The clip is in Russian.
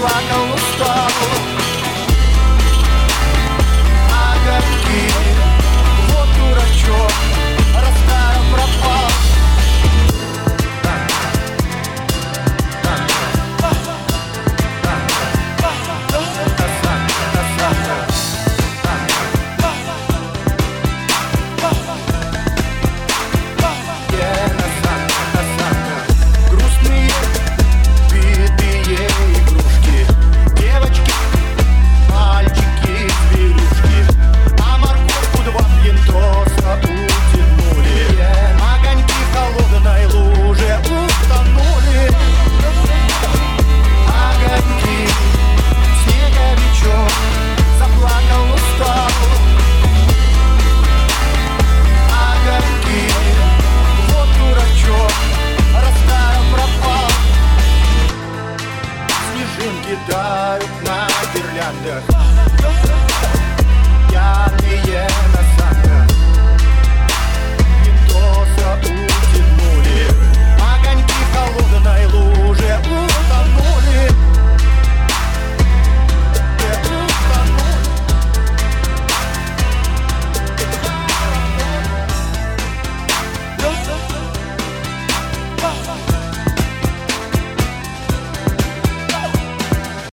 заплакал, устал. Огоньки, вот дурачок, растаял, пропал. Грустные, битые игрушки, девочки, мальчики, зверюшки, а морковку два пьянтоса утянули. Огоньки в холодной луже утонули. Огоньки, снеговичок, заплакал, устал. Огоньки, вот дурачок, растаял, пропал. Снежинки тают на гирляндах, пьяные на